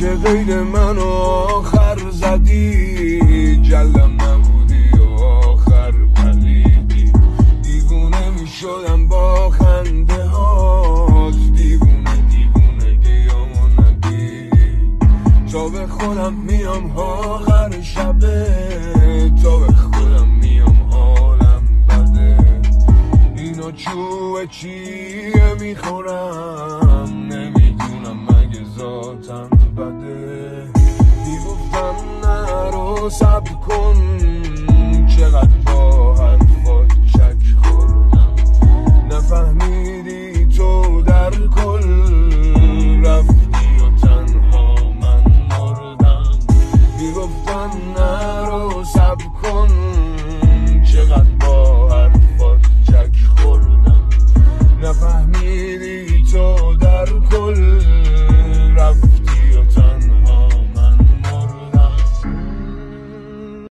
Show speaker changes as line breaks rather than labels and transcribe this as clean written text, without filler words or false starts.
که غیر من آخر زدی، جلم نبودی و آخر پریدی. دیوونه می شدم با خنده هات، دیوونه دیگامو ندید. تا به خودم میام آخر شبه، تا به خودم میام حالم بده. اینا چوه چیه میخورم